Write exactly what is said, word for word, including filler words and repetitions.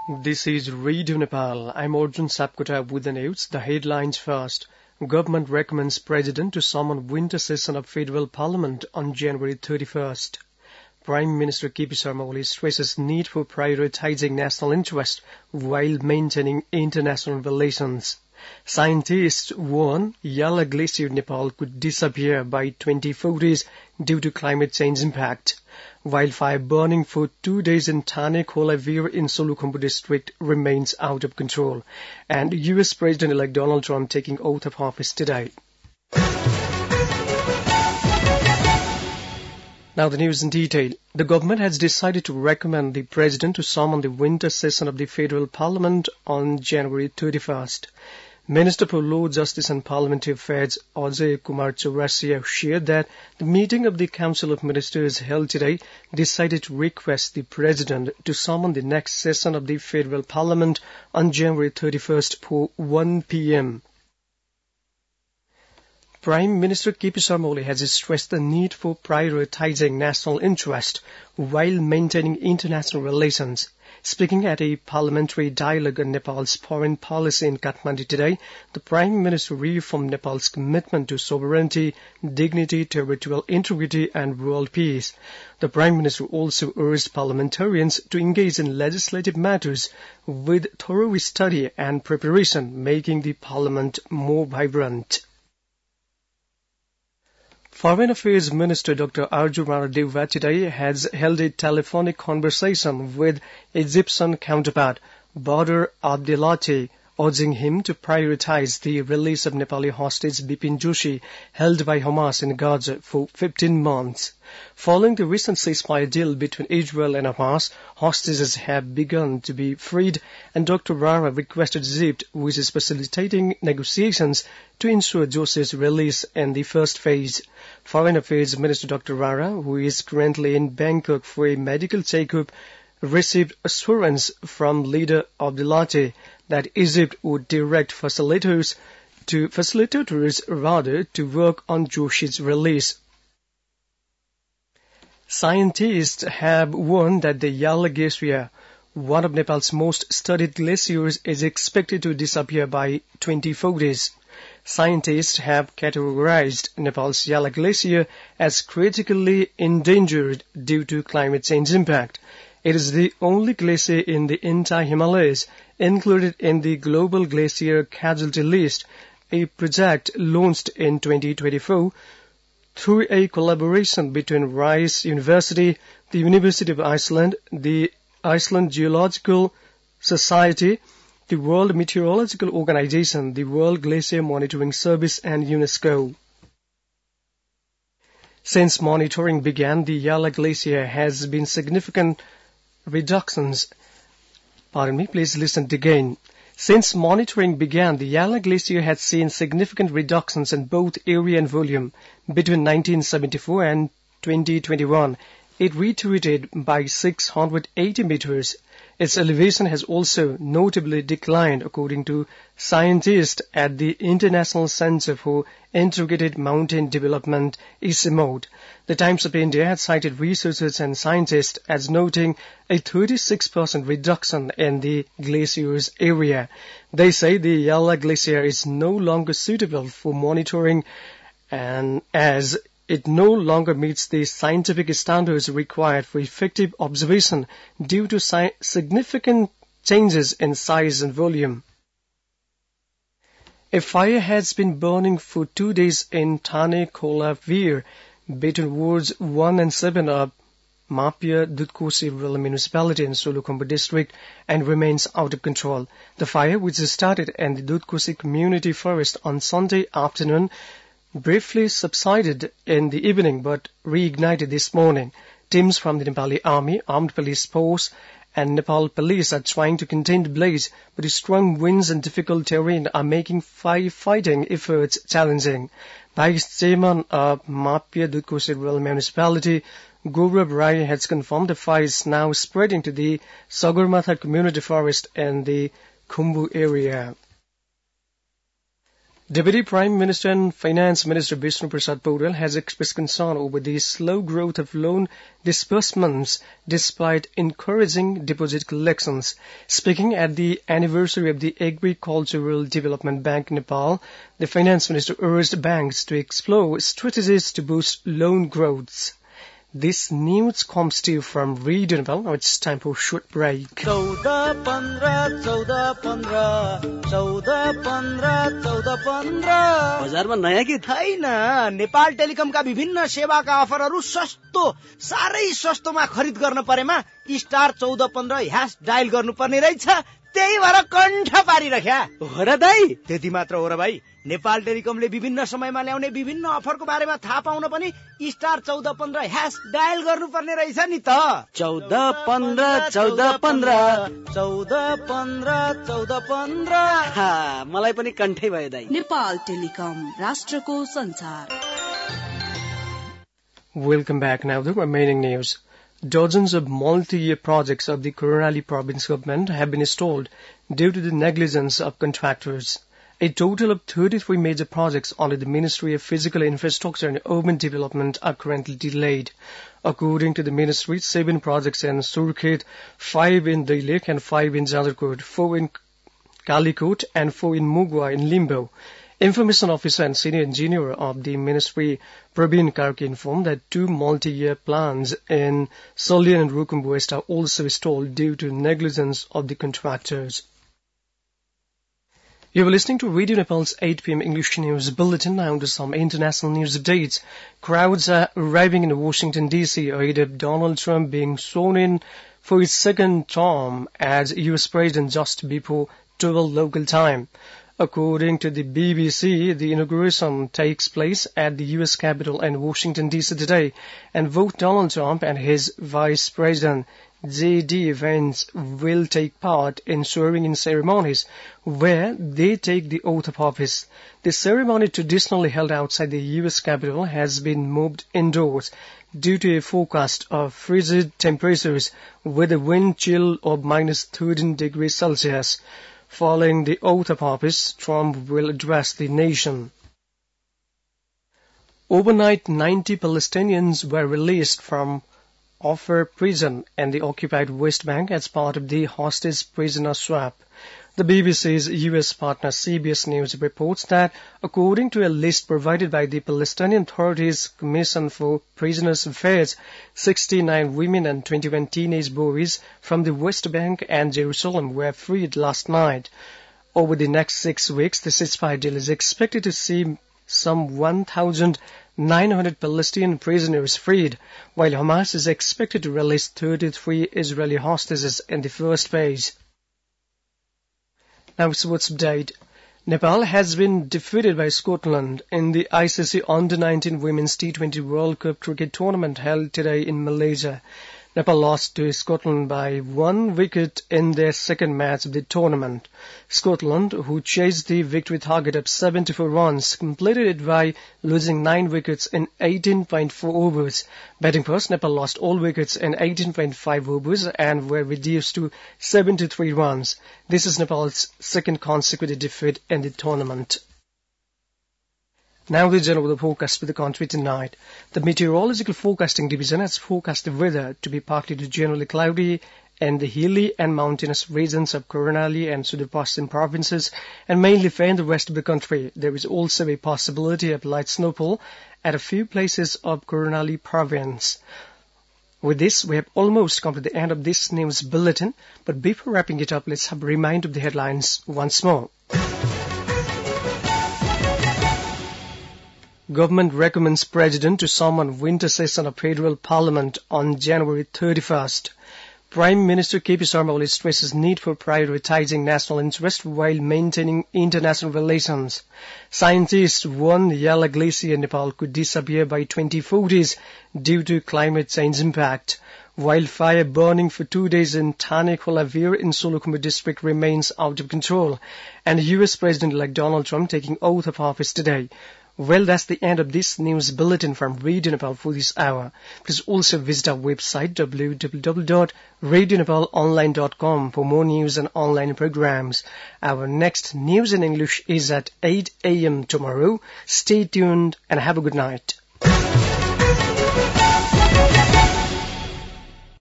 This is Radio Nepal. I'm Arjun Sapkota with the news. The headlines first. Government recommends President to summon winter session of Federal Parliament on January thirty-first. Prime Minister K P Sharma Oli stresses need for prioritizing national interest while maintaining international relations. Scientists warn Yala Glacier Nepal could disappear by twenty forties due to climate change impact. Wildfire burning for two days in Thane Kholavir in Solukhumbu district remains out of control. And U S President-elect Donald Trump taking oath of office today. Now the news in detail. The government has decided to recommend the President to summon the winter session of the Federal Parliament on January thirty-first. Minister for Law, Justice and Parliamentary Affairs Ajay Kumar Chaurasia shared that the meeting of the Council of Ministers held today decided to request the President to summon the next session of the Federal Parliament on January thirty-first for one p m Prime Minister K P Sharma Oli has stressed the need for prioritizing national interest while maintaining international relations. Speaking at a parliamentary dialogue on Nepal's foreign policy in Kathmandu today, the Prime Minister reaffirmed Nepal's commitment to sovereignty, dignity, territorial integrity and world peace. The Prime Minister also urged parliamentarians to engage in legislative matters with thorough study and preparation, making the parliament more vibrant. Foreign Affairs Minister Doctor Arjun Rana Deva today has held a telephonic conversation with Egyptian counterpart Badr Abdelati, urging him to prioritize the release of Nepali hostage Bipin Joshi, held by Hamas in Gaza for fifteen months. Following the recent ceasefire deal between Israel and Hamas, hostages have begun to be freed, and Doctor Rana requested Egypt, which is facilitating negotiations, to ensure Joshi's release in the first phase. Foreign Affairs Minister Doctor Rana, who is currently in Bangkok for a medical checkup, received assurance from leader Abdelati that Egypt would direct facilitators to facilitators rather to work on Joshi's release. Scientists have warned that the Yala Glacier, one of Nepal's most studied glaciers, is expected to disappear by twenty forties. Scientists have categorized Nepal's Yala Glacier as critically endangered due to climate change impact. It is the only glacier in the entire Himalayas included in the Global Glacier Casualty List, a project launched in twenty twenty-four through a collaboration between Rice University, the University of Iceland, the Iceland Geological Society, the World Meteorological Organization, the World Glacier Monitoring Service, and UNESCO. Since monitoring began, the Yala Glacier has been significant reductions. Pardon me, please listen again. Since monitoring began, the Yala Glacier has seen significant reductions in both area and volume. Between nineteen seventy-four and twenty twenty-one, it retreated by six hundred eighty meters. Its elevation has also notably declined, according to scientists at the International Center for Integrated Mountain Development, I C I M O D. The Times of India has cited researchers and scientists as noting a thirty-six percent reduction in the glacier's area. They say the Yala Glacier is no longer suitable for monitoring, and as it no longer meets the scientific standards required for effective observation due to si- significant changes in size and volume. A fire has been burning for two days in Thane Kholavir between wards one and seven of Mapia Dudkosi Rural Municipality in Solukhumbu district and remains out of control. The fire, which started in the Dudkosi Community Forest on Sunday afternoon, briefly subsided in the evening but reignited this morning. Teams from the Nepali Army, Armed Police Force and Nepal Police are trying to contain the blaze, but strong winds and difficult terrain are making firefighting efforts challenging. Vice Chairman of Mapia Dudkosi Rural Municipality, Gaurav Rai, has confirmed the fire is now spreading to the Sagarmatha Community Forest and the Khumbu area. Deputy Prime Minister and Finance Minister Vishnu Prasad Paudel has expressed concern over the slow growth of loan disbursements despite encouraging deposit collections. Speaking at the anniversary of the Agricultural Development Bank Nepal, the Finance Minister urged banks to explore strategies to boost loan growth. This news comes to you from Radio Nepal. Now it's time for a short break. बजारमा नयाँ कि छैन? नेपाल टेलिकमका विभिन्न सेवाका अफरहरू सस्तो, साह्रै सस्तोमा खरिद गर्न परेमा स्टार चौध पन्ध्र ह्यास डायल गर्नुपर्ने रहेछ। त्यही भएर कण्ठ पारिरख्या हो र दाइ। त्यति मात्र हो र भाइ, नेपाल टेलिकमले विभिन्न समयमा ल्याउने विभिन्न अफरको बारेमा थाहा पाउन पनि स्टार चौध पन्ध्र ह्यास डायल गर्नुपर्ने रहेछ नि त। चौध पन्ध्र चौध पन्ध्र चौध पन्ध्र चौध पन्ध्र मलाई पनि कण्ठै भयो दाइ। नेपाल टेलिकम, राष्ट्रको संचार। Welcome back. Now the remaining news. Dozens of multi-year projects of the Karnali province government have been stalled due to the negligence of contractors. A total of thirty-three major projects under the Ministry of Physical Infrastructure and Urban Development are currently delayed. According to the ministry, seven projects in Surkhet, five in Dailek and five in Jadarkot, four in Kalikot and four in Mugwa in Limbo. Information officer and senior engineer of the ministry, Praveen Karki, informed that two multi-year plans in Solian and Rukum West are also stalled due to negligence of the contractors. You were listening to Radio Nepal's eight p m English News Bulletin. Now to some international news updates. Crowds are arriving in Washington, D C ahead of Donald Trump being sworn in for his second term as U S President just before twelve local time. According to the B B C, the inauguration takes place at the U S Capitol in Washington, D C today, and both Donald Trump and his Vice President J D Vance will take part in swearing-in ceremonies where they take the oath of office. The ceremony, traditionally held outside the U S Capitol, has been moved indoors due to a forecast of frigid temperatures with a wind chill of minus thirteen degrees Celsius. Following the oath of office, Trump will address the nation. Overnight, ninety Palestinians were released from Offer prison in the occupied West Bank as part of the hostage prisoner swap. The B B C's U S partner C B S News reports that, according to a list provided by the Palestinian Authorities Commission for Prisoners' Affairs, sixty-nine women and twenty-one teenage boys from the West Bank and Jerusalem were freed last night. Over the next six weeks, the ceasefire deal is expected to see some one thousand nine hundred Palestinian prisoners freed, while Hamas is expected to release thirty-three Israeli hostages in the first phase. Now, sports update. Nepal has been defeated by Scotland in the I C C Under nineteen Women's T twenty World Cup cricket tournament held today in Malaysia. Nepal lost to Scotland by one wicket in their second match of the tournament. Scotland, who chased the victory target of seventy-four runs, completed it by losing nine wickets in eighteen point four overs. Batting first, Nepal lost all wickets in eighteen point five overs and were reduced to seventy-three runs. This is Nepal's second consecutive defeat in the tournament. Now the general weather forecast for the country tonight. The Meteorological Forecasting Division has forecast the weather to be partly to generally cloudy in the hilly and mountainous regions of Karnali and Sudurpashchim provinces, and mainly fair in the rest of the country. There is also a possibility of light snowfall at a few places of Karnali province. With this, we have almost come to the end of this news bulletin, but before wrapping it up, let's have a reminder of the headlines once more. Government recommends President to summon winter session of Federal Parliament on January thirty-first. Prime Minister K P Sharma Oli stresses need for prioritizing national interest while maintaining international relations. Scientists warn Yala Glacier in Nepal could disappear by twenty forties due to climate change impact. Wildfire burning for two days in Thane Kholavir in Solukhumbu district remains out of control. And U S President-elect Donald Trump taking oath of office today. Well, that's the end of this news bulletin from Radio Nepal for this hour. Please also visit our website w w w dot radio nepal online dot com for more news and online programs. Our next news in English is at eight a m tomorrow. Stay tuned and have a good night.